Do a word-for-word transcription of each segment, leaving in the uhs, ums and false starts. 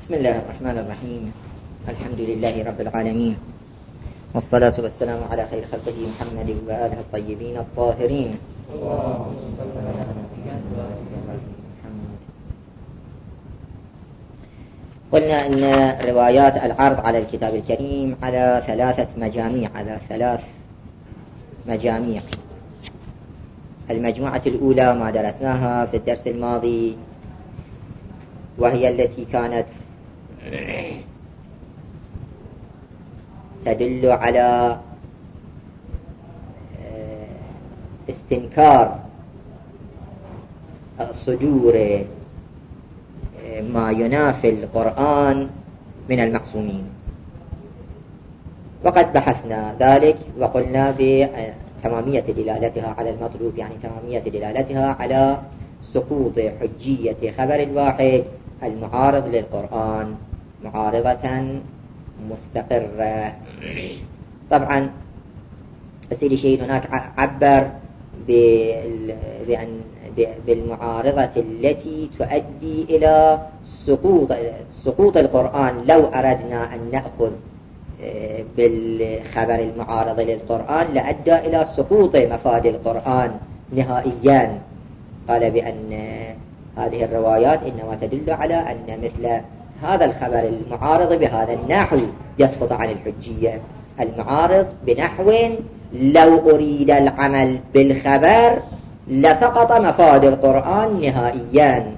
بسم الله الرحمن الرحيم. الحمد لله رب العالمين، والصلاة والسلام على خير خلقه محمد وآله الطيبين الطاهرين. قلنا أن روايات العرض على الكتاب الكريم على ثلاثة مجاميع على ثلاث مجاميع. المجموعة الأولى ما درسناها في الدرس الماضي، وهي التي كانت تدل على استنكار صدور ما ينافي القرآن من المعصومين، وقد بحثنا ذلك وقلنا بتمامية دلالتها على المطلوب، يعني تمامية دلالتها على سقوط حجية خبر الواحد المعارض للقرآن معارضة مستقرة. طبعا السيد الشهيد هناك عبر بأن بالمعارضة التي تؤدي إلى سقوط سقوط القرآن. لو أردنا أن نأخذ بالخبر المعارض للقرآن لأدى إلى سقوط مفاد القرآن نهائيا. قال بأن هذه الروايات إنما تدل على أن مثل هذا الخبر المعارض بهذا النحو يسقط عن الحجية. المعارض بنحو لو أريد العمل بالخبر لسقط مفاد القرآن نهائيا،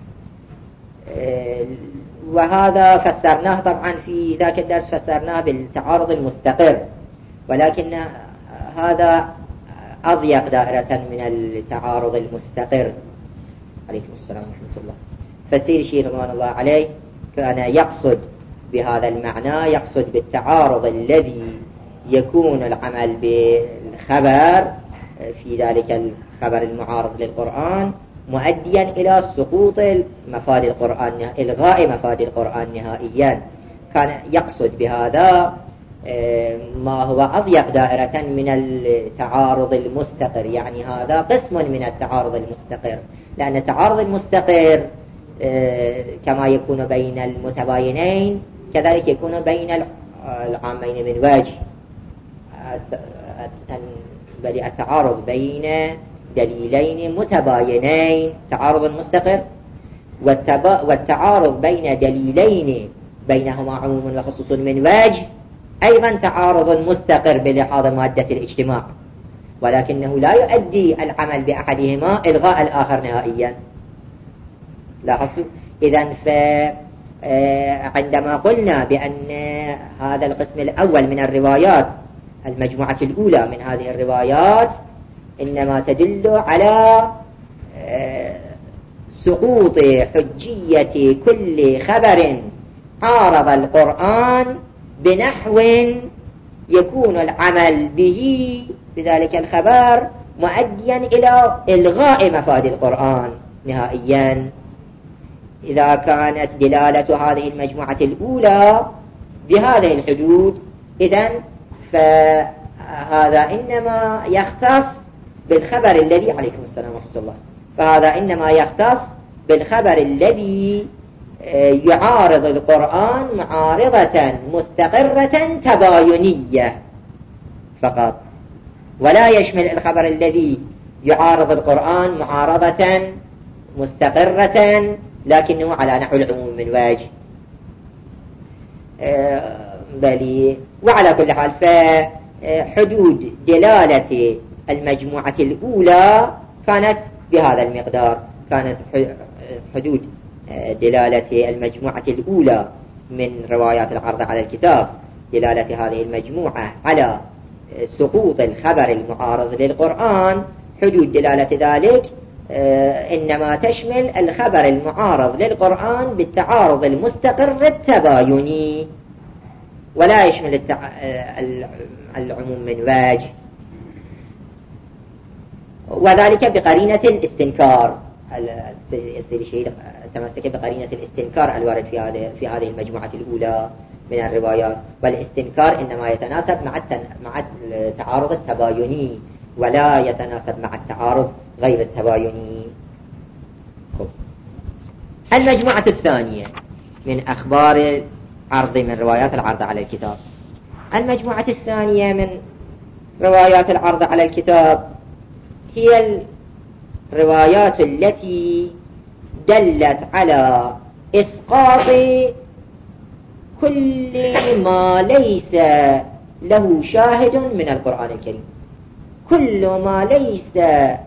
وهذا فسرناه طبعا في ذاك الدرس، فسرناه بالتعارض المستقر، ولكن هذا أضيق دائرة من التعارض المستقر. عليكم السلام ورحمة الله. فالسيد الشيخ رضوان الله عليه كان يقصد بهذا المعنى، يقصد بالتعارض الذي يكون العمل بالخبر في ذلك الخبر المعارض للقرآن مؤديا إلى سقوط مفاد القرآن، إلغاء مفاد القرآن نهائيا. كان يقصد بهذا ما هو أضيق دائرة من التعارض المستقر، يعني هذا قسم من التعارض المستقر، لأن التعارض المستقر كما يكون بين المتباينين كذلك يكون بين العامين من وجه. بل التعارض بين دليلين متباينين تعارض مستقر، والتعارض بين دليلين بينهما عموم وخصوص من وجه أيضا تعارض مستقر بلحاظ مادة الاجتماع، ولكنه لا يؤدي العمل بأحدهما إلغاء الآخر نهائيا. لاحظوا إذن فعندما قلنا بأن هذا القسم الأول من الروايات المجموعة الأولى من هذه الروايات إنما تدل على سقوط حجية كل خبر عارض القرآن بنحو يكون العمل به بذلك الخبر مؤديا إلى إلغاء مفاد القرآن نهائيا. إذا كانت دلالة هذه المجموعة الأولى بهذه الحدود، إذن فهذا إنما يختص بالخبر الذي عليكم السلام ورحمة الله فهذا إنما يختص بالخبر الذي يعارض القرآن معارضة مستقرة تباينية فقط، ولا يشمل الخبر الذي يعارض القرآن معارضة مستقرة لكنه على نحو العموم من وجه. بل وعلى كل حال فحدود دلالة المجموعة الأولى كانت بهذا المقدار. كانت حدود دلالة المجموعة الأولى من روايات العرض على الكتاب، دلالة هذه المجموعة على سقوط الخبر المعارض للقرآن، حدود دلالة ذلك إنما تشمل الخبر المعارض للقرآن بالتعارض المستقر التبايني، ولا يشمل التع... العموم من وجه، وذلك بقرينة الاستنكار. السيد الشهيد تمسك بقرينة الاستنكار الوارد في هذه في هذه المجموعة الأولى من الروايات، والاستنكار إنما يتناسب مع مع التعارض التبايني ولا يتناسب مع التعارض غير التبايني. المجموعة الثانية من أخبار العرض من روايات العرض على الكتاب. المجموعة الثانية من روايات العرض على الكتاب هي الروايات التي دلت على إسقاط كل ما ليس له شاهد من القرآن الكريم، كل ما ليس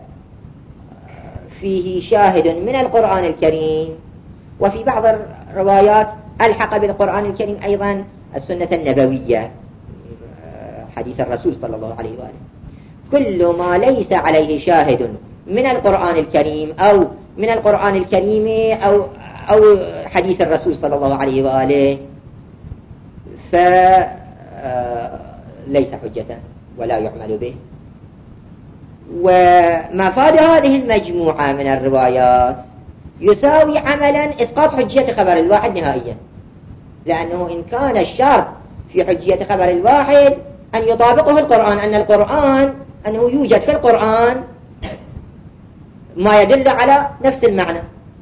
فيه شاهد من القرآن الكريم. وفي بعض الروايات ألحق بالقرآن الكريم أيضا السنة النبوية، حديث الرسول صلى الله عليه وآله. كل ما ليس عليه شاهد من القرآن الكريم أو من القرآن الكريم أو أو حديث الرسول صلى الله عليه وآله فليس حجة ولا يعمل به. ومفاد هذه المجموعة من الروايات يساوي عملا إسقاط حجية خبر الواحد نهائيا، لأنه إن كان الشرط في حجية خبر الواحد أن يطابقه القرآن، أن القرآن أنه يوجد في القرآن ما يدل على نفس المعنى،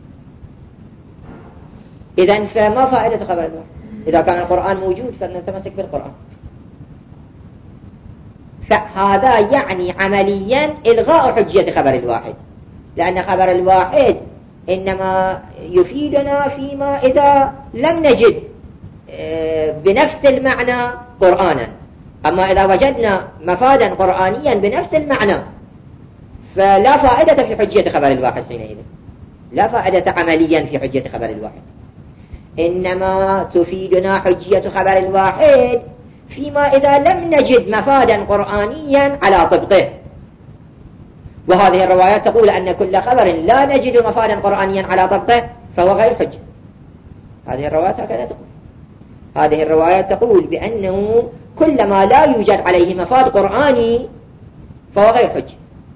إذن فما فائدة خبر الواحد إذا كان القرآن موجود فنتمسك بالقرآن. فهذا يعني عمليا إلغاء حجية خبر الواحد، لأن خبر الواحد إنما يفيدنا فيما إذا لم نجد بنفس المعنى قرآنا. أما إذا وجدنا مفادا قرآنيا بنفس المعنى فلا فائدة في حجية خبر الواحد حينئذ، لا فائدة عمليا في حجية خبر الواحد. إنما تفيدنا حجية خبر الواحد فيما إذا لم نجد مفادا قرآنيا على طبقه. وهذه الروايات تقول أن كل خبر لا نجد مفادا قرآنيا على طبقه فهو غير حجة. هذه الروايات هكذا تقول. هذه الروايات تقول بأنه كل ما لا يوجد عليه مفاد قرآني فهو غير حجة.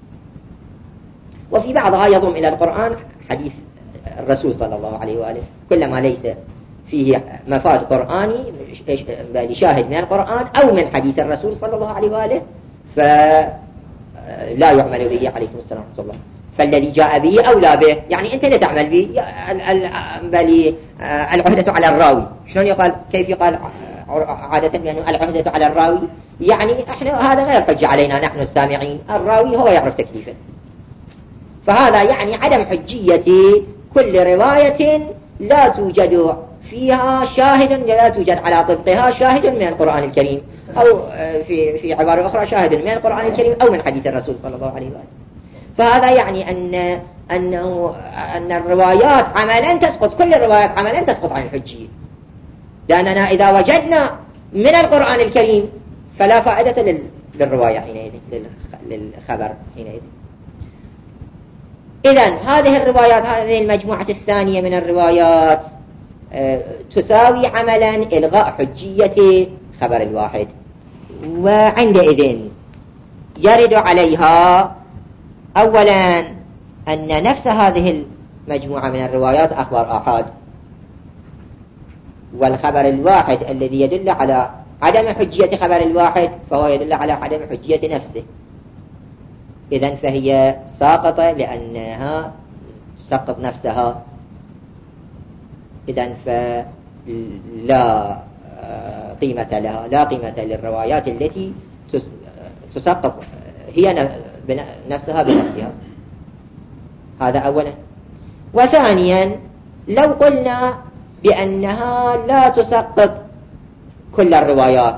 وفي بعضها يضم إلى القرآن حديث الرسول صلى الله عليه وآله، كل ما ليس فيه مفاد قرآني لشاهد من القرآن أو من حديث الرسول صلى الله عليه وآله فلا يعمل به عليكم السلام ورحمة الله. فالذي جاء به أولى به، يعني أنت لا تعمل به، بل العهدة على الراوي. شلون يقال؟ كيف يقال عادة بأنه العهدة على الراوي؟ يعني احنا هذا غير حجة علينا نحن السامعين، الراوي هو يعرف تكليفه. فهذا يعني عدم حجية كل رواية لا توجد فيها شاهد، لا توجد على طبقها شاهد من القرآن الكريم، أو في في عبارة أخرى شاهد من القرآن الكريم أو من حديث الرسول صلى الله عليه وآله. فهذا يعني أن أنه أن الروايات عملا تسقط، كل الروايات عملا تسقط عن الحجية، لأننا إذا وجدنا من القرآن الكريم فلا فائدة للرواية حينئذ، للخبر حينئذ. إذن هذه الروايات، هذه المجموعة الثانية من الروايات تساوي عملا إلغاء حجية خبر الواحد. وعندئذ يرد عليها أولا أن نفس هذه المجموعة من الروايات أخبار آحاد، والخبر الواحد الذي يدل على عدم حجية خبر الواحد فهو يدل على عدم حجية نفسه. إذن فهي ساقطة لأنها تسقط نفسها. إذن فلا قيمة لها، لا قيمة للروايات التي تسقط هي نفسها بنفسها. هذا أولا. وثانيا لو قلنا بأنها لا تسقط كل الروايات،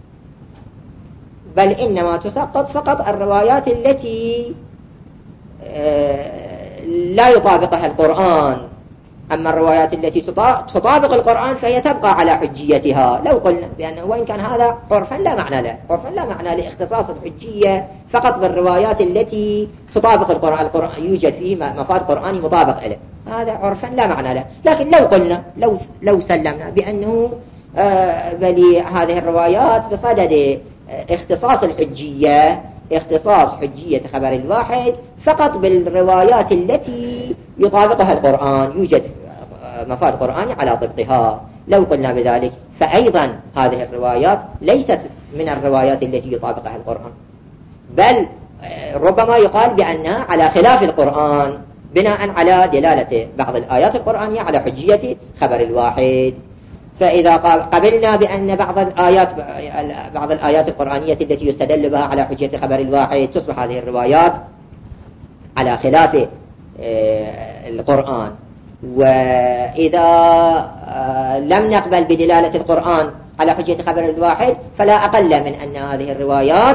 بل إنما تسقط فقط الروايات التي لا يطابقها القرآن، أما الروايات التي تطابق القرآن فهي تبقى على حجيتها. لو قلنا بأنه وإن كان هذا عرفا لا معنى له، عرفا لا معنى لاختصاص الحجية فقط بالروايات التي تطابق القرآن، القرآن يوجد فيه مفاد قرآني مطابق له، هذا عرفا لا معنى له. لكن لو قلنا لو لو سلمنا بأنه آه بل هذه الروايات بصدد اختصاص الحجية، اختصاص حجية خبر الواحد فقط بالروايات التي يطابقها القرآن، يوجد مفاد قرآني على طبقها، لو قلنا بذلك فأيضا هذه الروايات ليست من الروايات التي يطابقها القرآن، بل ربما يقال بأنها على خلاف القرآن، بناء على دلالة بعض الآيات القرآنية على حجية خبر الواحد. فإذا قبلنا بأن بعض الآيات بعض الآيات القرآنية التي يستدل بها على حجية خبر الواحد تصبح هذه الروايات على خلاف القرآن، وإذا لم نقبل بدلالة القرآن على حجية خبر الواحد فلا أقل من أن هذه الروايات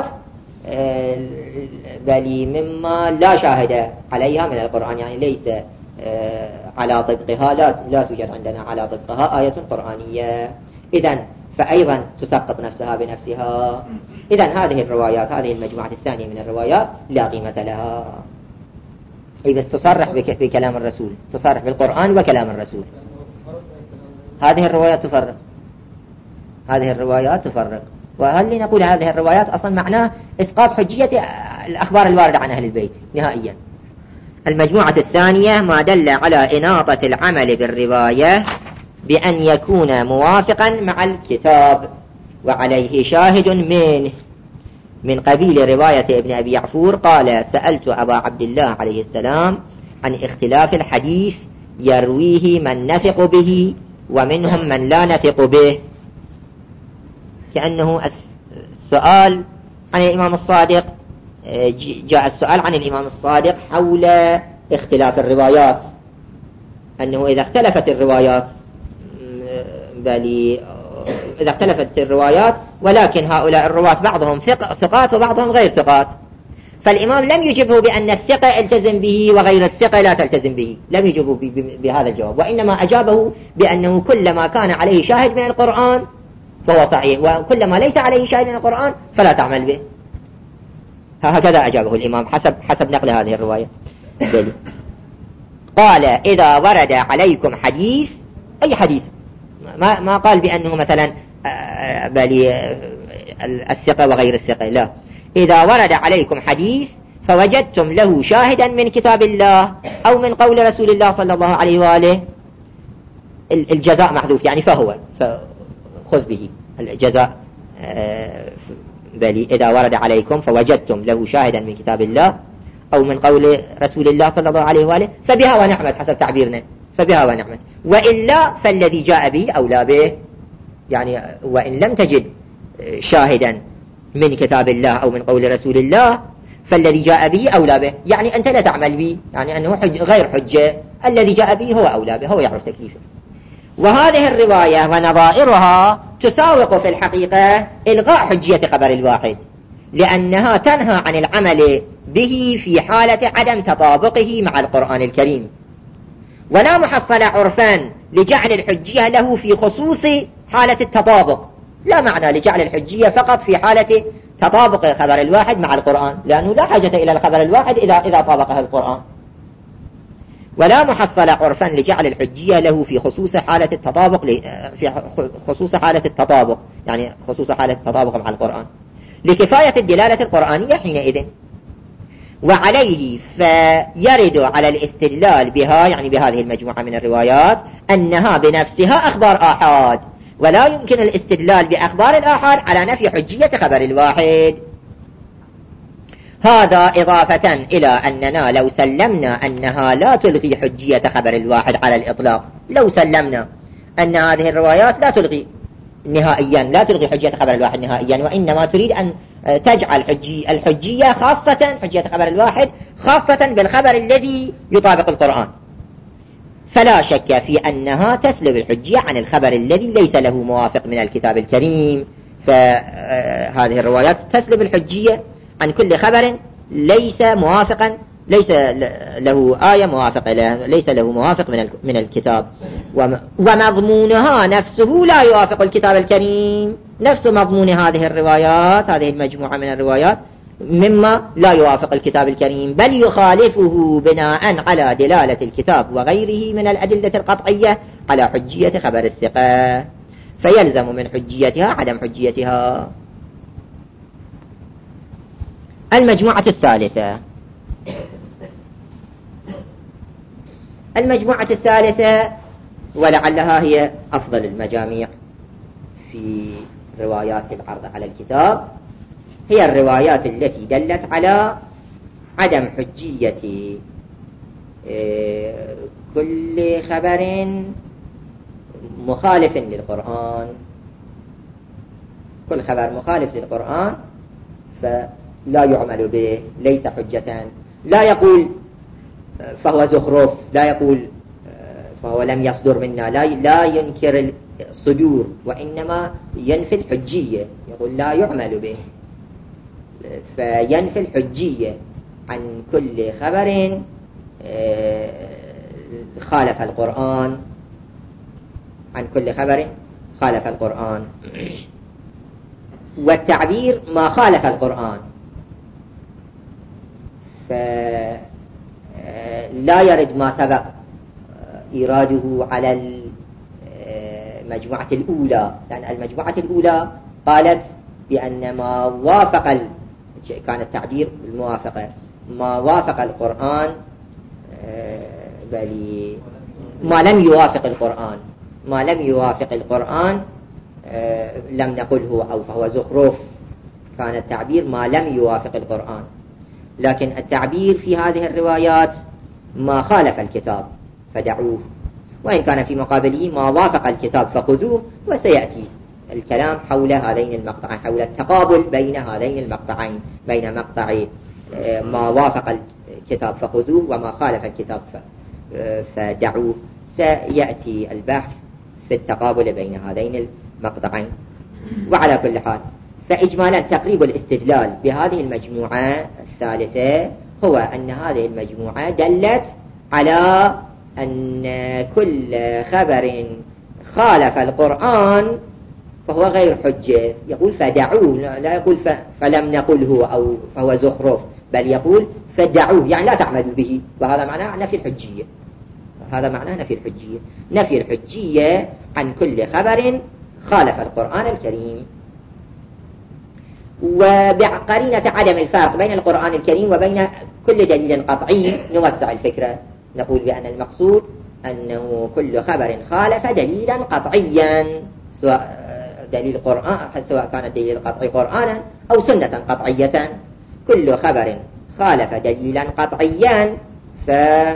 بل مما لا شاهد عليها من القرآن، يعني ليس على طبقها، لا, لا توجد عندنا على طبقها آية قرآنية، إذن فأيضا تسقط نفسها بنفسها. إذن هذه الروايات، هذه المجموعة الثانية من الروايات لا قيمة لها. أي بس تصرح بكلام الرسول، تصرح بالقرآن وكلام الرسول. هذه الروايات تفرق، هذه الروايات تفرق. وهل نقول هذه الروايات أصلا معناه إسقاط حجية الأخبار الواردة عن أهل البيت نهائيا. المجموعة الثانية ما دل على إناطة العمل بالرواية بأن يكون موافقا مع الكتاب وعليه شاهد منه، من قبيل رواية ابن أبي يعفور قال: سألت أبا عبد الله عليه السلام عن اختلاف الحديث يرويه من نثق به ومنهم من لا نثق به، كأنه السؤال عن الإمام الصادق، جاء السؤال عن الإمام الصادق حول اختلاف الروايات، أنه إذا اختلفت الروايات بل إذا اختلفت الروايات ولكن هؤلاء الرواة بعضهم ثق ثقات وبعضهم غير ثقات، فالإمام لم يجبه بأن الثقة التزم به وغير الثقة لا تلتزم به، لم يجبه بهذا الجواب، وإنما أجابه بأنه كلما كان عليه شاهد من القرآن فهو صحيح، وكلما ليس عليه شاهد من القرآن فلا تعمل به. هكذا أجابه الإمام حسب حسب نقل هذه الرواية. قال: إذا ورد عليكم حديث، أي حديث، ما ما قال بأنه مثلا بل الثقة وغير الثقة، لا، إذا ورد عليكم حديث فوجدتم له شاهدا من كتاب الله أو من قول رسول الله صلى الله عليه وآله، الجزاء محذوف يعني فهو فخذ به الجزاء، بل إذا ورد عليكم فوجدتم له شاهدا من كتاب الله أو من قول رسول الله صلى الله عليه وآله فبها ونعمت حسب تعبيرنا، فبها ونعمت، وإلا فالذي جاء به أولى به. يعني وإن لم تجد شاهدا من كتاب الله أو من قول رسول الله فالذي جاء به أولى به، يعني أنت لا تعمل به، يعني أنه حج غير حجة، الذي جاء به هو أولى به، هو يعرف تكليفه. وهذه الرواية ونظائرها تساوق في الحقيقة إلغاء حجية خبر الواحد، لأنها تنهى عن العمل به في حالة عدم تطابقه مع القرآن الكريم، ولا محصل عرفان لجعل الحجية له في خصوص حالة التطابق، لا معنى لجعل الحجية فقط في حالة تطابق خبر الواحد مع القرآن، لأنه لا حاجة إلى الخبر الواحد إذا إذا طابقه القرآن، ولا محصل عرفا لجعل الحجية له في خصوص حالة التطابق في خصوص حالة التطابق يعني خصوص حالة التطابق مع القرآن لكفاية الدلالة القرآنية حينئذ. وعليه فيرد على الاستدلال بها، يعني بهذه المجموعة من الروايات، أنها بنفسها أخبار آحاد، ولا يمكن الاستدلال بأخبار الآحاد على نفي حجية خبر الواحد. هذا إضافة إلى أننا لو سلمنا أنها لا تلغي حجية خبر الواحد على الإطلاق، لو سلمنا أن هذه الروايات لا تلغي نهائيا، لا تلغي حجية خبر الواحد نهائيا، وإنما تريد أن تجعل حجي الحجية خاصة، حجية خبر الواحد خاصة بالخبر الذي يطابق القرآن، فلا شك في أنها تسلب الحجية عن الخبر الذي ليس له موافق من الكتاب الكريم. فهذه الروايات تسلب الحجية عن كل خبر ليس موافقا، ليس له آية موافقة له، ليس له موافق من من الكتاب، ومضمونها نفسه لا يوافق الكتاب الكريم، نفس مضمون هذه الروايات، هذه المجموعة من الروايات مما لا يوافق الكتاب الكريم، بل يخالفه بناء على دلالة الكتاب وغيره من الأدلة القطعية على حجية خبر الثقة، فيلزم من حجيتها عدم حجيتها. المجموعة الثالثة، المجموعة الثالثة ولعلها هي أفضل المجاميع في روايات العرض على الكتاب، هي الروايات التي دلت على عدم حجية كل خبر مخالف للقرآن، كل خبر مخالف للقرآن فلا يعمل به، ليس حجة. لا يقول فهو زخرف، لا يقول فهو لم يصدر منا، لا لا ينكر الصدور، وإنما ينفي الحجية، يقول لا يعمل به، فينفي الحجية عن كل خبر خالف القرآن، عن كل خبر خالف القرآن. والتعبير ما خالف القرآن، فلا يرد ما سبق إراده على المجموعة الأولى، لأن المجموعة الأولى قالت بأن ما وافق ال... كان التعبير الموافقة ما وافق القرآن، بل ما لم يوافق القرآن، ما لم يوافق القرآن لم نقل هو أو فهو زخرف، كان التعبير ما لم يوافق القرآن. لكن التعبير في هذه الروايات ما خالف الكتاب فدعوه، وإن كان في مقابله ما وافق الكتاب فخذوه. وسيأتي الكلام حول هذين المقطعين، حول التقابل بين هذين المقطعين، بين مقطع ما وافق الكتاب فخذوه وما خالف الكتاب فدعوه. سيأتي البحث في التقابل بين هذين المقطعين. وعلى كل حال فإجمالا تقريب الاستدلال بهذه المجموعة الثالثة هو أن هذه المجموعة دلت على أن كل خبر خالف القرآن فهو غير حجة. يقول فدعوه، لا يقول فلم نقله أو فهو زخرف، بل يقول فدعوه يعني لا تعملوا به، وهذا معناه نفي الحجية، هذا معناه نفي الحجية، نفي الحجية عن كل خبر خالف القرآن الكريم. وبقرينة عدم الفرق بين القرآن الكريم وبين كل دليل قطعي نوسع الفكرة، نقول بأن المقصود أنه كل خبر خالف دليلا قطعيا، سواء دليل قرآن سواء كان الدليل القطعي قرآنا أو سنة قطعية. كل خبر خالف دليلا قطعيا ف...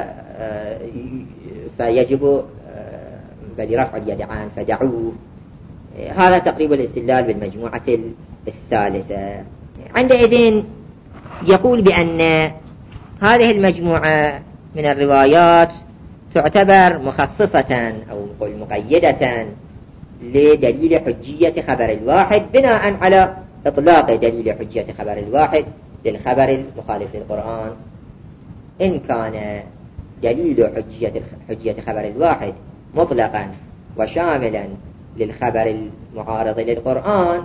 فيجب بل رفع اليد عنه فدعوه. هذا تقريب الاستدلال بالمجموعة الثالثة. عندئذ يقول بأن هذه المجموعة من الروايات تعتبر مخصصة أو مقيدة لدليل حجية خبر الواحد بناء على إطلاق دليل حجية خبر الواحد للخبر المخالف للقرآن. إن كان دليل حجية حجية خبر الواحد مطلقا وشاملا للخبر المعارض للقرآن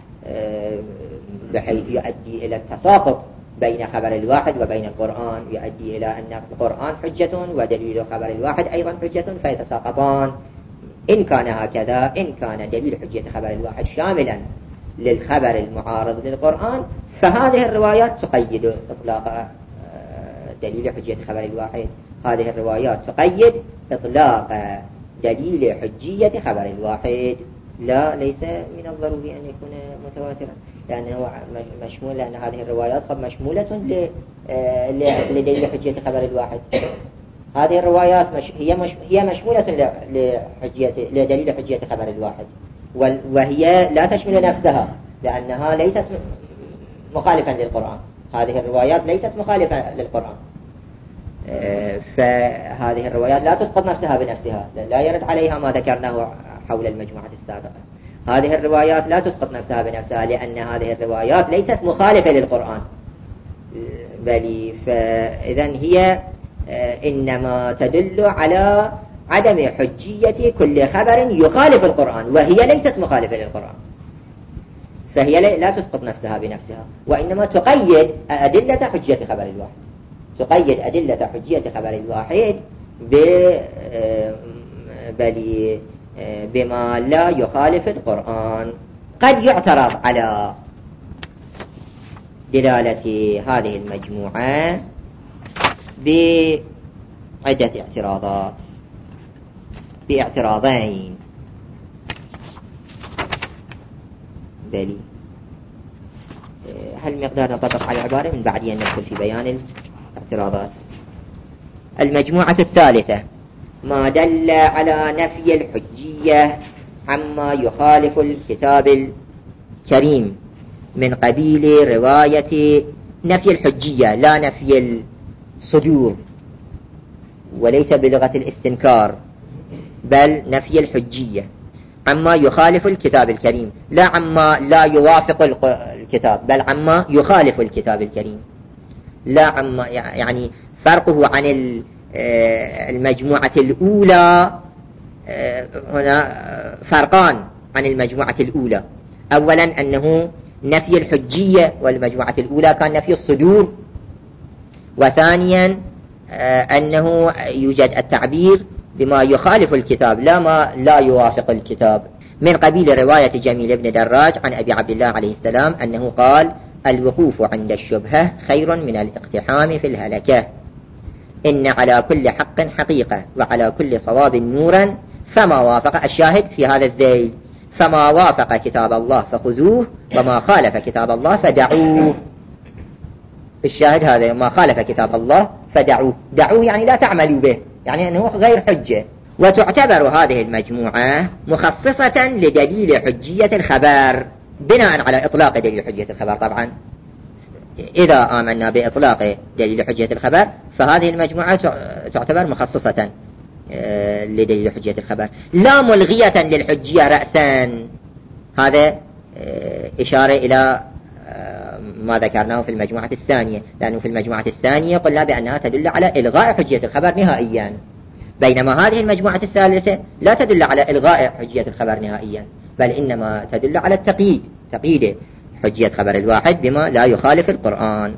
بحيث يؤدي إلى التساقط بين خبر الواحد وبين القرآن، يؤدي إلى أن القرآن حجة ودليل خبر الواحد أيضا حجة فيتساقطان. إن كان هكذا، إن كان دليل حجية خبر الواحد شاملا للخبر المعارض للقرآن فهذه الروايات تقيد إطلاق دليل حجية خبر الواحد، هذه الروايات تقيد إطلاق دليل حجية خبر الواحد. لا، ليس من الضروري أن يكون متواترا، لأنه مشمول، لأن هذه الروايات قد مشمولة لدليل حجية خبر الواحد. هذه الروايات مش هي مش هي مشمولة لحجية لدليل حجية خبر الواحد، وهي لا تشمل نفسها لأنها ليست مخالفة للقرآن. هذه الروايات ليست مخالفة للقرآن، فهذه الروايات لا تسقط نفسها بنفسها، لا يرد عليها ما ذكرناه حول المجموعة السابقة. هذه الروايات لا تسقط نفسها بنفسها لأن هذه الروايات ليست مخالفة للقرآن، بل فإذن هي إنما تدل على عدم حجية كل خبر يخالف القرآن، وهي ليست مخالفة للقرآن، فهي لا تسقط نفسها بنفسها، وإنما تقيد أدلة حجية خبر الواحد، تقيد أدلة حجية خبر الواحد بل بما لا يخالف القرآن. قد يعترض على دلالة هذه المجموعة بعدة اعتراضات، باعتراضين. بلي هل مقدار نطبق على العبارة من بعد أن ندخل في بيان الاعتراضات؟ المجموعة الثالثة ما دل على نفي الحجية عما يخالف الكتاب الكريم من قبيل رواية نفي الحجية لا نفي الصدور، وليس بلغة الاستنكار بل نفي الحجية عما يخالف الكتاب الكريم، لا عما لا يوافق الكتاب بل عما يخالف الكتاب الكريم، لا عما يعني فرقه عن المجموعة الأولى. هنا فرقان عن المجموعة الأولى، أولا أنه نفي الحجية والمجموعة الأولى كان نفي الصدور، وثانيا أنه يوجد التعبير بما يخالف الكتاب لا ما لا يوافق الكتاب، من قبيل رواية جميل بن دراج عن أبي عبد الله عليه السلام أنه قال: الوقوف عند الشبهة خير من الاقتحام في الهلكة، إن على كل حق حقيقة وعلى كل صواب نورا، فما وافق الشاهد في هذا الذيل، فما وافق كتاب الله فخذوه وما خالف كتاب الله فدعوه. الشاهد هذا، ما خالف كتاب الله فدعوه، دعوه يعني لا تعملوا به، يعني أنه غير حجة. وتعتبر هذه المجموعة مخصصة لدليل حجية الخبر بناء على إطلاق دليل حجية الخبر. طبعا إذا آمنا بإطلاق دليل حجية الخبر فهذه المجموعة تعتبر مخصصة لدليل حجية الخبر، لا ملغية للحجية رأسا. هذا إشارة إلى ما ذكرناه في المجموعة الثانية، لأنه في المجموعة الثانية قلنا بأنها تدل على إلغاء حجية الخبر نهائيا، بينما هذه المجموعة الثالثة لا تدل على إلغاء حجية الخبر نهائيا، بل إنما تدل على التقييد، تقييد حجية خبر الواحد بما لا يخالف القرآن،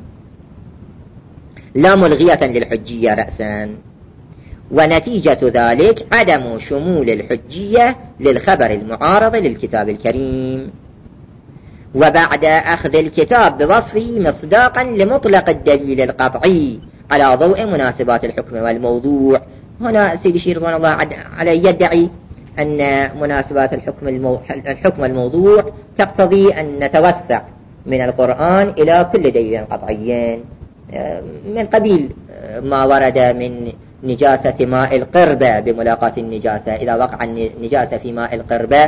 لا ملغية للحجية رأسا. ونتيجة ذلك عدم شمول الحجية للخبر المعارض للكتاب الكريم، وبعد أخذ الكتاب بوصفه مصداقا لمطلق الدليل القطعي على ضوء مناسبات الحكم والموضوع. هنا سيدي الشيخ رضوان الله عليه يدعي أن مناسبات الحكم المو... الحكم والموضوع تقتضي أن نتوسع من القرآن إلى كل دليل قطعي، من قبيل ما ورد من نجاسة ماء القربة بملاقاة النجاسة، إذا وقع النجاسة في ماء القربة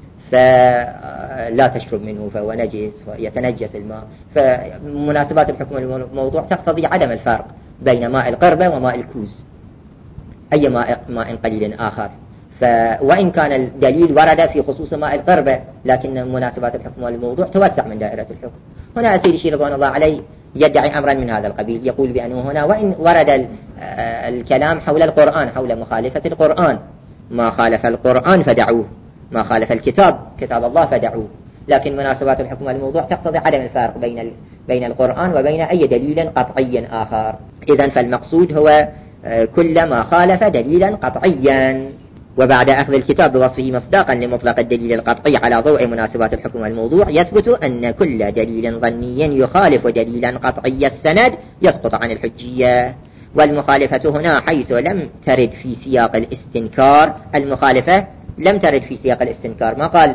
فلا تشرب منه فهو نجس ويتنجس الماء. فمناسبات الحكم والموضوع تقتضي عدم الفرق بين ماء القربة وماء الكوز، أي ماء, ماء قليل آخر. ف... وإن كان الدليل ورد في خصوص ماء القربة، لكن مناسبات الحكم والموضوع توسع من دائرة الحكم. هنا سيدي الشيخ رضوان الله عليه يدعي أمرا من هذا القبيل، يقول بأنه هنا وإن ورد الكلام حول القرآن، حول مخالفة القرآن، ما خالف القرآن فدعوه، ما خالف الكتاب كتاب الله فدعوه، لكن مناسبات الحكم والموضوع تقتضي عدم الفارق بين بين القرآن وبين أي دليل قطعي آخر. إذن فالمقصود هو كل ما خالف دليلا قطعيا. وبعد أخذ الكتاب بوصفه مصداقا لمطلق الدليل القطعي على ضوء مناسبات الحكم والموضوع، يثبت أن كل دليل ظني يخالف دليلا قطعي السند يسقط عن الحجية. والمخالفة هنا حيث لم ترد في سياق الاستنكار، المخالفة لم ترد في سياق الاستنكار، ما قال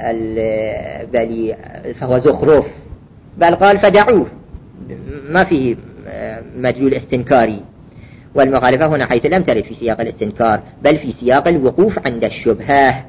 بل فهو زخرف، بل قال فدعوه، ما فيه مدلول استنكاري. والمخالفة هنا حيث لم ترد في سياق الاستنكار بل في سياق الوقوف عند الشبهة.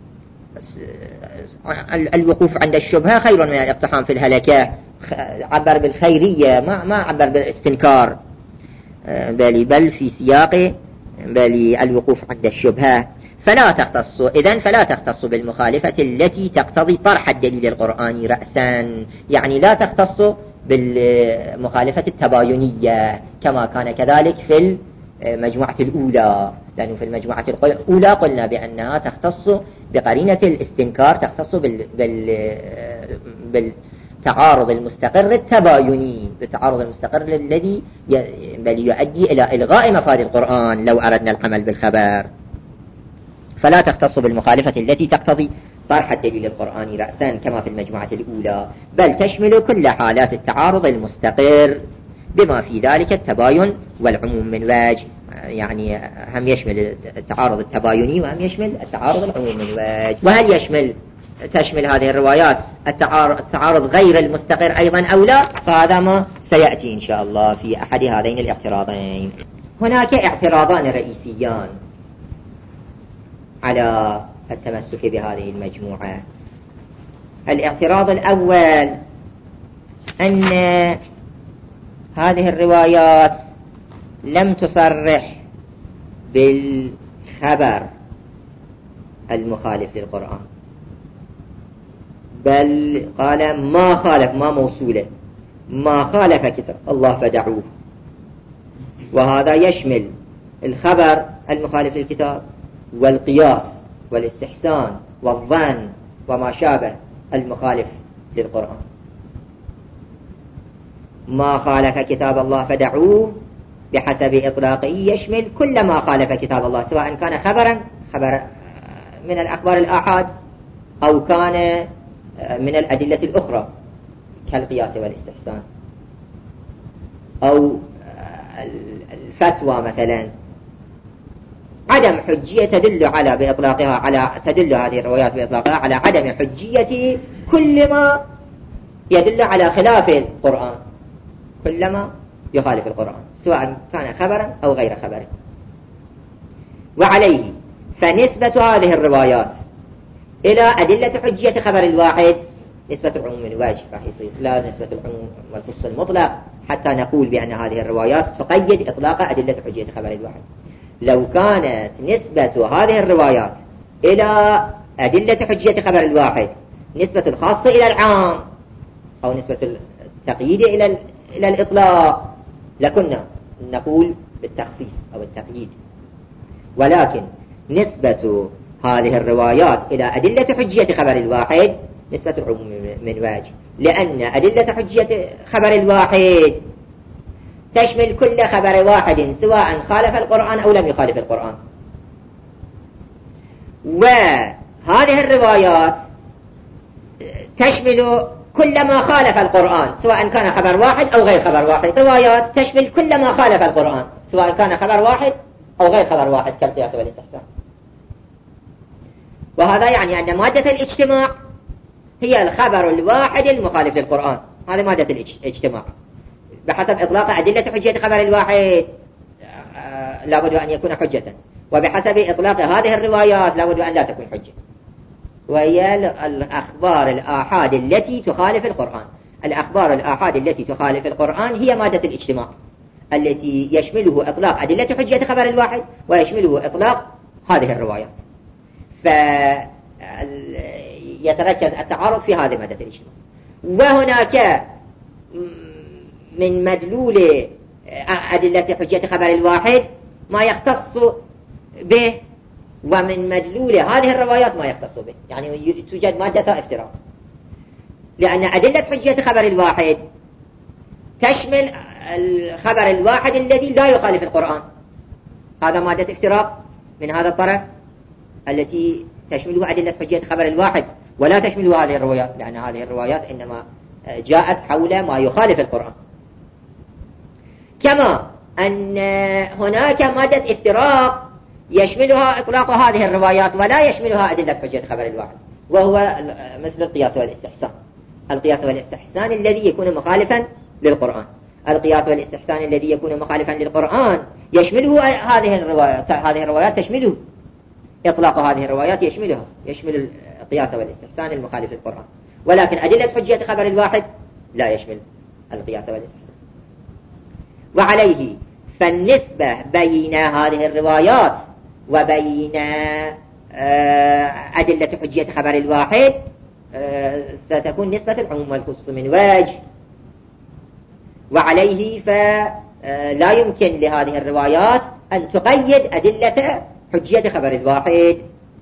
الوقوف عند الشبهة خير من الاقتحام في الهلكة، عبر بالخيرية ما ما عبر بالاستنكار، بل بل في سياق بل الوقوف عند الشبهة. فلا تختص إذن فلا تختص بالمخالفة التي تقتضي طرح الدليل القرآني رأسا، يعني لا تختص بالمخالفة التباينية كما كان كذلك في المجموعة الأولى، لأنه في المجموعة الأولى قلنا بأنها تختص بقرينة الاستنكار، تختص بال بال بالتعارض المستقر التبايني، بالتعارض المستقر الذي بل يؤدي إلى إلغاء مفاد القرآن لو أردنا العمل بالخبر. فلا تختص بالمخالفة التي تقتضي طرح الدليل القرآني رأسا كما في المجموعة الأولى، بل تشمل كل حالات التعارض المستقر بما في ذلك التباين والعموم من وجه، يعني هم يشمل التعارض التبايني وهم يشمل التعارض العموم من وجه. وهل يشمل تشمل هذه الروايات التعارض, التعارض غير المستقر أيضا أو لا؟ فهذا ما سيأتي إن شاء الله في أحد هذين الاعتراضين. هناك اعتراضان رئيسيان على التمسك بهذه المجموعة. الاعتراض الأول أن هذه الروايات لم تصرح بالخبر المخالف للقرآن، بل قال ما خالف، ما موصولة، ما خالف كتاب الله فدعوه، وهذا يشمل الخبر المخالف للكتاب والقياس والاستحسان والظن وما شابه المخالف للقرآن. ما خالف كتاب الله فدعوه بحسب إطلاقه يشمل كل ما خالف كتاب الله، سواء كان خبرا خبر من الأخبار الآحاد أو كان من الأدلة الأخرى كالقياس والاستحسان، أو الفتوى مثلا. عدم حجية تدل على بإطلاقها على تدل هذه الروايات بإطلاقها على عدم حجية كل ما يدل على خلاف القرآن، كل ما يخالف القرآن سواء كان خبرا أو غير خبر. وعليه فنسبة هذه الروايات إلى أدلة حجية خبر الواحد نسبة العموم من وجه راح يصير، لا نسبة العموم والخصوص المطلق، حتى نقول بأن هذه الروايات تقيد إطلاق أدلة حجية خبر الواحد. لو كانت نسبة هذه الروايات إلى أدلة حجية خبر الواحد نسبة الخاصة إلى العام أو نسبة التقييد إلى إلى الإطلاق لكنا نقول بالتخصيص أو التقييد، ولكن نسبة هذه الروايات إلى أدلة حجية خبر الواحد نسبة العموم من وجه، لأن أدلة حجية خبر الواحد تشمل كل خبر واحد سواء خالف القرآن أو لم يخالف القرآن. وهذه الروايات تشمل كل ما خالف القرآن سواء كان خبر واحد أو غير خبر واحد. روايات تشمل كل ما خالف القرآن سواء كان خبر واحد أو غير خبر واحد كالقياس والاستحسان. وهذا يعني أن مادة الاجتماع هي الخبر الواحد المخالف للقرآن، هذا مادة الاجتماع بحسب إطلاق أدلة حجية خبر الواحد لابد أن يكون حجة، وبحسب إطلاق هذه الروايات لابد أن لا تكون حجة، وهي الأخبار الآحاد التي تخالف القرآن. الأخبار الآحاد التي تخالف القرآن هي مادة الاجتماع التي يشمله إطلاق أدلة حجية خبر الواحد ويشمله إطلاق هذه الروايات، فيتركز التعارض في هذه مادة الاجتماع. وهناك من مدلول أدلة حجية خبر الواحد ما يختص به، ومن مدلول هذه الروايات ما يختص به، يعني توجد مادة افتراق، لأن أدلة حجية خبر الواحد تشمل الخبر الواحد الذي لا يخالف القرآن، هذا مادة افتراق من هذا الطرف التي تشمله أدلة حجية خبر الواحد ولا تشمله هذه الروايات، لأن هذه الروايات إنما جاءت حول ما يخالف القرآن. كما أن هناك مادة افتراق يشملها إطلاق هذه الروايات ولا يشملها أدلة حجية خبر الواحد، وهو مثل القياس والاستحسان. القياس والاستحسان الذي يكون مخالفا للقرآن، القياس والاستحسان الذي يكون مخالفا للقرآن يشمله هذه الروايات، هذه الروايات تشمله، إطلاق هذه الروايات يشملها، يشمل القياس والاستحسان المخالف للقرآن، ولكن أدلة حجية خبر الواحد لا يشمل القياس والاستحسان. وعليه فالنسبة بين هذه الروايات وبين أدلة حجية خبر الواحد ستكون نسبة العموم والخصوص من وجه، وعليه فلا يمكن لهذه الروايات أن تقيد أدلة حجية خبر الواحد.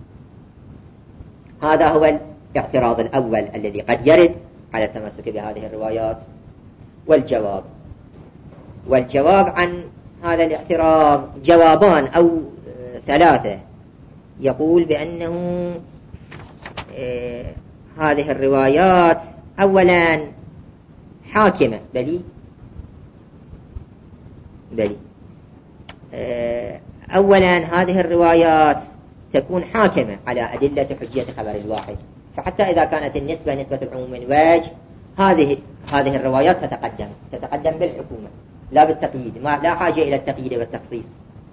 هذا هو الاعتراض الأول الذي قد يرد على التمسك بهذه الروايات. والجواب والجواب عن هذا الاعتراض جوابان أو ثلاثة. يقول بأنه آه هذه الروايات أولا حاكمة، بلي بلي آه أولا هذه الروايات تكون حاكمة على أدلة حجية خبر الواحد، فحتى إذا كانت النسبة نسبة العموم من وجه هذه هذه الروايات تتقدم تتقدم بالحكومة، لا بالتقييد، ما لا حاجة إلى التقييد والتخصيص،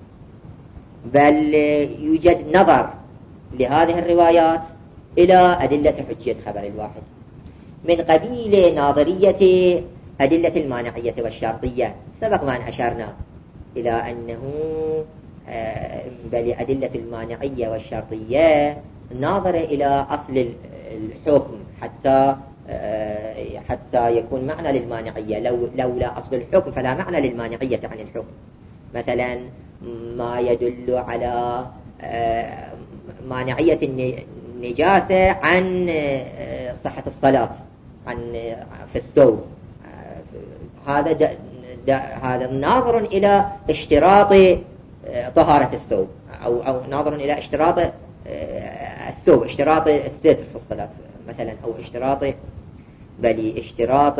بل يوجد نظر لهذه الروايات إلى أدلة حجية خبر الواحد من قبيل ناظرية أدلة المانعية والشرطية. سبق ما أن أشرنا إلى أنه بل أدلة المانعية والشرطية ناظرة إلى أصل الحكم حتى حتى يكون معنى للمانعية. لو لولا أصل الحكم فلا معنى للمانعية عن الحكم. مثلا ما يدل على مانعية النجاسة عن صحة الصلاة عن في الثوب، هذا دا دا هذا ناظر إلى اشتراط طهارة الثوب، أو أو ناظر إلى اشتراط الثوب، اشتراط الستر في الصلاة مثلا، أو اشتراط بل اشتراط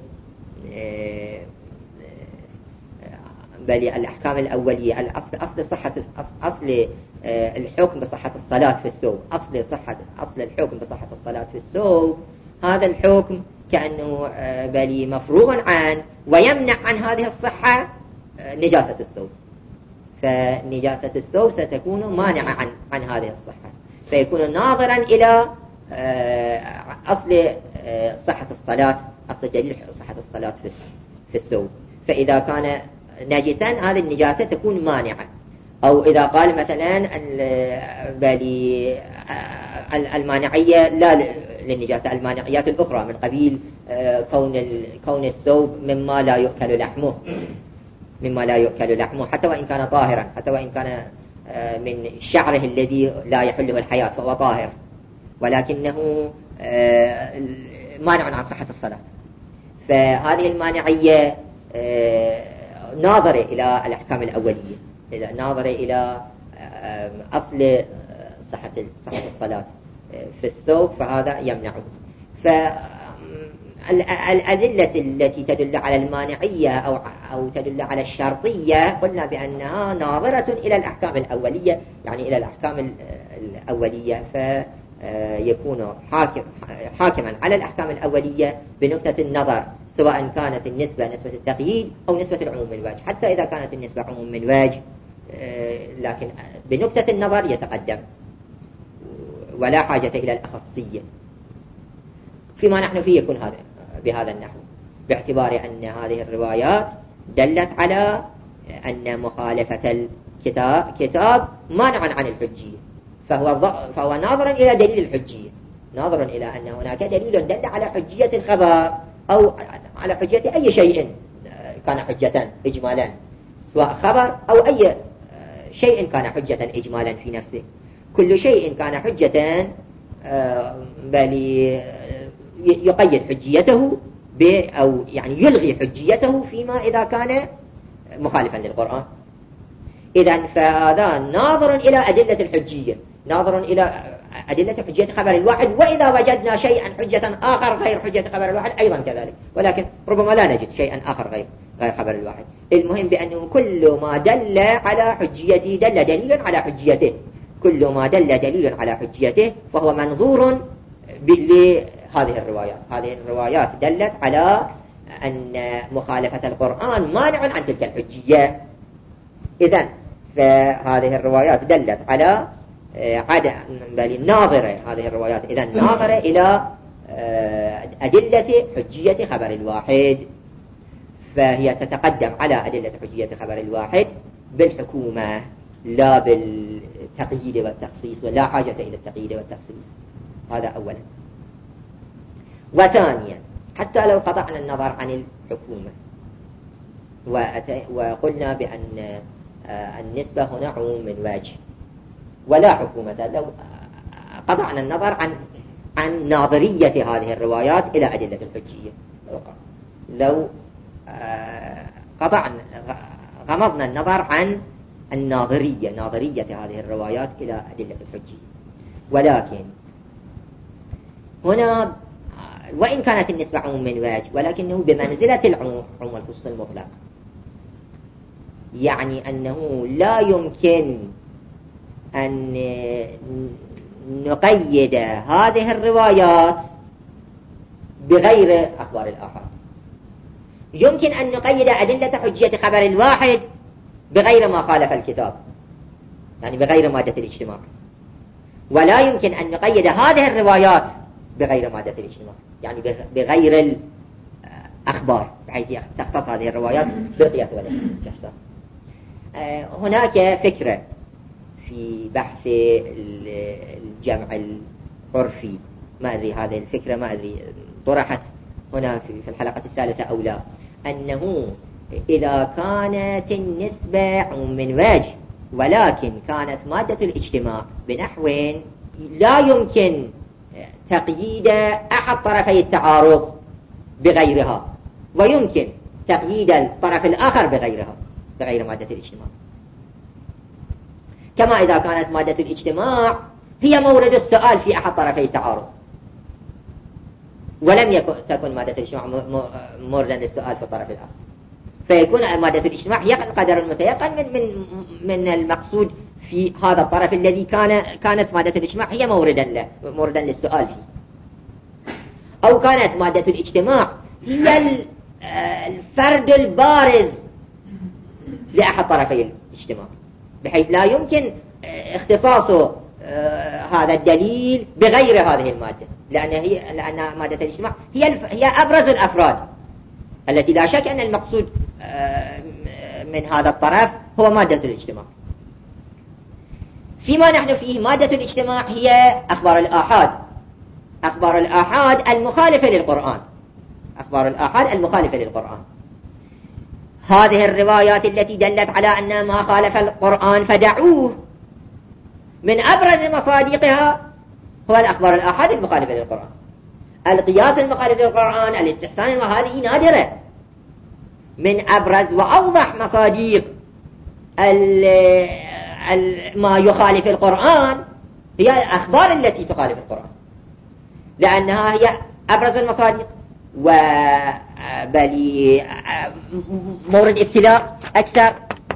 بل الأحكام الأولية. الأصل أصل صحة أصل الحكم بصحة الصلاة في الثوب، أصل صحة أصل الحكم بصحة الصلاة في الثوب، هذا الحكم كأنه بل مفروغ عنه ويمنع عن هذه الصحة نجاسة الثوب، فنجاسة الثوب ستكون مانعة عن عن هذه الصحة، فيكون ناظرا إلى أصل صحة الصلاة، أصل دليل صحة الصلاة في الثوب. فإذا كان نجسا هذه النجاسة تكون مانعة. أو إذا قال مثلا بل المانعية لا للنجاسة، المانعيات الأخرى من قبيل كون كون الثوب مما لا يؤكل لحمه، مما لا يؤكل لحمه حتى وإن كان طاهرا، حتى وإن كان من شعره الذي لا يحله الحياة فهو طاهر، ولكنه مانع عن صحة الصلاة. فهذه المانعية ناظرة إلى الأحكام الأولية، إذا ناظرة إلى أصل صحة صحة الصلاة في الثوب، فهذا يمنعه. فالأدلة التي تدل على المانعية أو أو تدل على الشرطية قلنا بأنها ناظرة إلى الأحكام الأولية، يعني إلى الأحكام الأولية، فيكون حاكم حاكما على الأحكام الأولية بنقطة النظر، سواء كانت النسبة نسبة التقييد أو نسبة العموم من وجه. حتى إذا كانت النسبة عموم من وجه لكن بنقطة النظر يتقدم، ولا حاجة إلى الأخصية. فيما نحن فيه يكون هذا بهذا النحو، باعتبار أن هذه الروايات دلت على أن مخالفة الكتاب كتاب مانع عن الحجية، فهو فهو ناظر إلى دليل الحجية، ناظر إلى أن هناك دليل دل على حجية الخبر أو على حجية أي شيء كان حجة إجمالا، سواء خبر أو أي شيء كان حجة إجمالا في نفسه. كل شيء كان حجة بل يقيد حجيته أو يعني يلغي حجيته فيما إذا كان مخالفا للقرآن. إذن فهذا ناظر إلى أدلة الحجية، ناظر إلى أدلة حجية خبر الواحد، وإذا وجدنا شيئا حجة آخر غير حجة خبر الواحد أيضا كذلك، ولكن ربما لا نجد شيئا آخر غير غير خبر الواحد. المهم بأنه كل ما دل على حجيته دل دليل على حجيته، كل ما دل دليل على حجيته فهو منظور لهذه الروايات. هذه الروايات دلت على أن مخالفة القرآن مانع عن تلك الحجية. إذن فهذه الروايات دلت على عدم بل ناظرة، هذه الروايات إذن ناظرة إلى أدلة حجية خبر الواحد، فهي تتقدم على أدلة حجية خبر الواحد بالحكومة لا بالتقييد والتخصيص، ولا حاجة إلى التقييد والتخصيص. هذا أولا. وثانيا حتى لو قطعنا النظر عن الحكومة وقلنا بأن النسبة هنا عموم من وجه ولا حكومة، لو قطعنا النظر عن عن ناظرية هذه الروايات إلى أدلة الحجية، لو قطعنا غمضنا النظر عن الناظرية ناظرية هذه الروايات إلى أدلة الحجية، ولكن هنا وإن كانت النسبة عموم من وجه ولكنه بمنزلة العموم عموم الخصوص المطلق، يعني أنه لا يمكن أن نقيد هذه الروايات بغير أخبار الآحاد، يمكن أن نقيد أدلة حجية خبر الواحد بغير ما خالف الكتاب، يعني بغير مادة الاجتماع، ولا يمكن أن نقيد هذه الروايات بغير مادة الاجتماع، يعني بغير الأخبار، بحيث تختص هذه الروايات بالقياس والاستحسان. هناك فكرة في بحث الجمع العرفي، ما أدري هذه الفكرة ما أدري طرحت هنا في الحلقة الثالثة أو لا، أنه إذا كانت النسبة عموم من وجه ولكن كانت مادة الاجتماع بنحو لا يمكن تقييد أحد طرفي التعارض بغيرها، ويمكن تقييد الطرف الآخر بغيرها بغير مادة الاجتماع، كما إذا كانت مادة الاجتماع هي مورد السؤال في أحد طرفي التعارض، ولم يكن تكن مادة الاجتماع موردا للسؤال في الطرف الآخر، فيكون مادة الاجتماع هي القدر المتيقن من من من المقصود في هذا الطرف الذي كان كانت مادة الاجتماع هي موردا له موردا للسؤال فيه، أو كانت مادة الاجتماع هي الفرد البارز لأحد طرفي الاجتماع، بحيث لا يمكن اختصاص هذا الدليل بغير هذه المادة، لأن هي لأن مادة الاجتماع هي هي أبرز الأفراد التي لا شك أن المقصود من هذا الطرف هو مادة الاجتماع. فيما نحن فيه مادة الاجتماع هي أخبار الآحاد، أخبار الآحاد المخالفة للقرآن، أخبار الآحاد المخالفة للقرآن. هذه الروايات التي دلت على أن ما خالف القرآن فدعوه، من أبرز مصادقها هو الأخبار الآحاد المخالفة للقرآن. القياس المخالف للقرآن، الاستحسان، وهذه نادرة. من أبرز وأوضح مصادق ما يخالف القرآن هي الأخبار التي تخالف القرآن، لأنها هي أبرز المصادق، وبل مورد ابتلاء أكثر.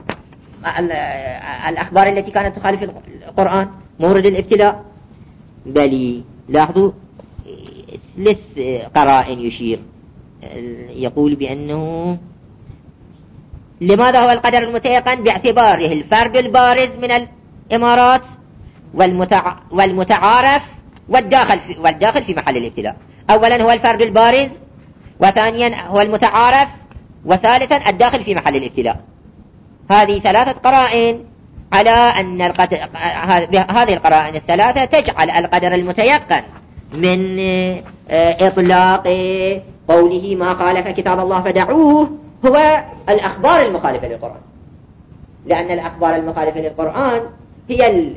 الأخبار التي كانت تخالف القرآن مورد الابتلاء، بل لاحظوا ثلاث قرائن يشير، يقول بأنه لماذا هو القدر المتيقن؟ باعتباره الفرد البارز من الإمارات والمتع... والمتعارف والداخل في... والداخل في محل الابتلاء. أولا هو الفرد البارز، وثانيا هو المتعارف، وثالثا الداخل في محل الابتلاء. هذه ثلاثة قرائن على أن القدر... هذه القرائن الثلاثة تجعل القدر المتيقن من إطلاق قوله ما خالف كتاب الله فدعوه هو الأخبار المخالفة للقرآن، لأن الأخبار المخالفة للقرآن هي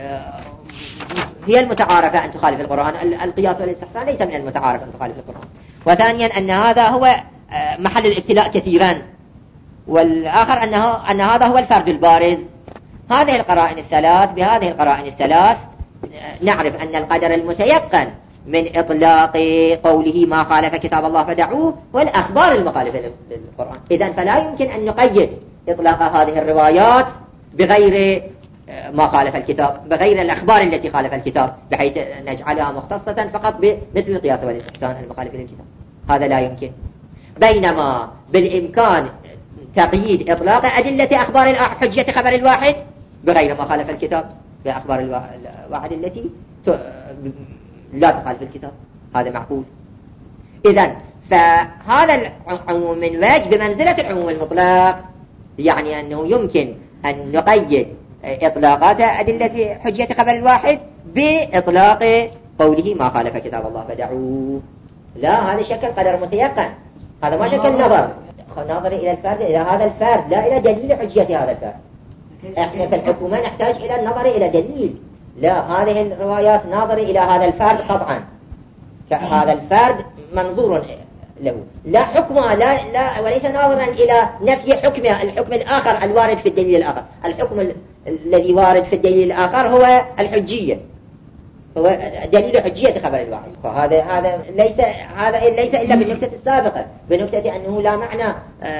هي المتعارفة أن تخالف القرآن. القياس والاستحسان ليس من المتعارف أن تخالف القرآن. وثانيا أن هذا هو محل الابتلاء كثيرا، والآخر أنه أن هذا هو الفرد البارز. هذه القرائن الثلاث بهذه القرائن الثلاث نعرف أن القدر المتيقن من إطلاق قوله ما خالف كتاب الله فدعوه والأخبار المخالفة للقرآن. إذن فلا يمكن أن نقيد إطلاق هذه الروايات بغير ما خالف الكتاب، بغير الأخبار التي خالف الكتاب، بحيث نجعلها مختصة فقط بمثل القياس والاستحسان المخالف للكتاب. هذا لا يمكن. بينما بالإمكان تقييد إطلاق أدلة أخبار حجية خبر الواحد بغير ما خالف الكتاب بأخبار الواحد التي لا تخالف الكتاب، هذا معقول. إذن فهذا العموم من وجه بمنزلة العموم المطلق، يعني أنه يمكن أن نقيد إطلاقات أدلة حجية خبر الواحد بإطلاق قوله ما خالف كتاب الله فدعوه. لا، هذا شكل قدر متيقن، هذا ما شكل نظر ناظر إلى الفرد، إلى هذا الفرد، لا إلى دليل حجية هذا الفرد. احنا في الحكومة نحتاج إلى النظر إلى دليل. لا، هذه الروايات ناظر إلى هذا الفرد قطعا، هذا الفرد منظور له، لا حكمه، لا لا وليس ناظرا إلى نفي حكمه الحكم الآخر الوارد في الدليل الآخر. الحكم الذي وارد في الدليل الآخر هو الحجية، هو دليل حجية خبر الواحد. فهذا هذا ليس هذا ليس إلا بالنكتة السابقة، بنكتة أنه لا معنى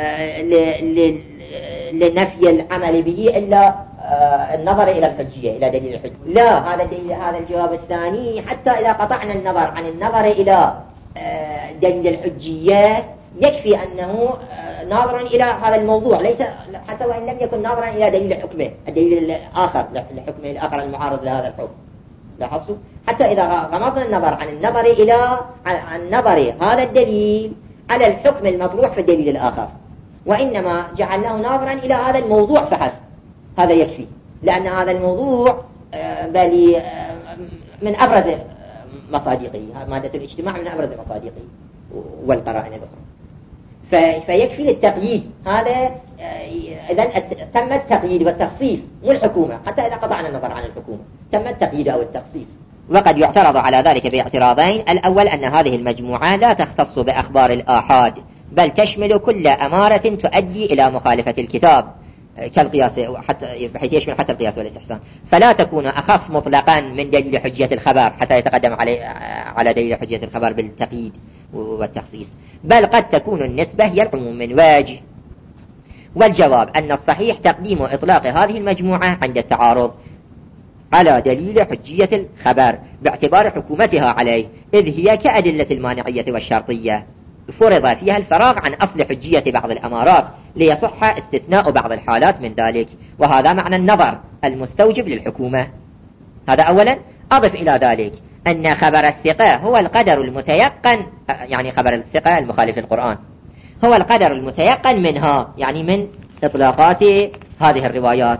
لنفي العمل به إلا النظر إلى الحجية، إلى دليل الحجية. لا، هذا دليل، هذا الجواب الثاني. حتى إذا قطعنا النظر عن النظر إلى دليل الحجية يكفي أنه ناظر إلى هذا الموضوع، ليس حتى وإن لم يكن ناظرا إلى دليل حكمه، الدليل الآخر لحكمه الآخر المعارض لهذا الحكم. لاحظتوا؟ حتى إذا غمضنا النظر عن النظر إلى عن نظر هذا الدليل على الحكم المطروح في الدليل الآخر، وإنما جعلناه ناظرا إلى هذا الموضوع فحسب، هذا يكفي، لأن هذا الموضوع بل من أبرز مصادقه، مادة الاجتماع من أبرز مصادقه والقرائن الأخرى، فيكفي للتقييد. هذا إذن تم التقييد والتخصيص مو الحكومة، حتى إذا قطعنا النظر عن الحكومة تم التقييد أو التخصيص. وقد يعترض على ذلك باعتراضين: الأول أن هذه المجموعة لا تختص بأخبار الآحاد، بل تشمل كل أمارة تؤدي إلى مخالفة الكتاب كالقياس، حتى بحيث يشمل حتى القياس والاستحسان، فلا تكون أخص مطلقا من دليل حجية الخبر حتى يتقدم على على دليل حجية الخبر بالتقييد والتخصيص، بل قد تكون النسبة هي العموم من وجه. والجواب أن الصحيح تقديم إطلاق هذه المجموعة عند التعارض على دليل حجية الخبر باعتبار حكومتها عليه، إذ هي كأدلة المانعية والشرطية فرض فيها الفراغ عن أصل حجية بعض الأمارات ليصح استثناء بعض الحالات من ذلك، وهذا معنى النظر المستوجب للحكومة. هذا أولا. أضف إلى ذلك أن خبر الثقة هو القدر المتيقن، يعني خبر الثقة المخالف للقرآن هو القدر المتيقن منها، يعني من إطلاقات هذه الروايات،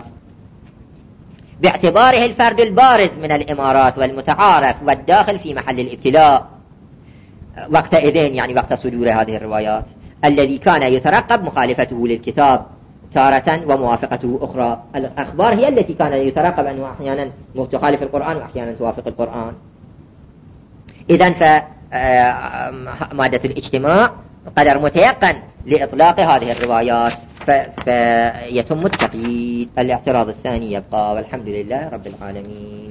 باعتباره الفرد البارز من الإمارات والمتعارف والداخل في محل الابتلاء وقتئذ، يعني وقت صدور هذه الروايات، الذي كان يترقب مخالفته للكتاب تارة وموافقته أخرى. الأخبار هي التي كان يترقب أنه أحيانا تخالف القرآن وأحيانا توافق القرآن. إذن فمادة الاجتماع قدر متيقن لإطلاق هذه الروايات، فيتم التقييد. الاعتراض الثاني يبقى، والحمد لله رب العالمين.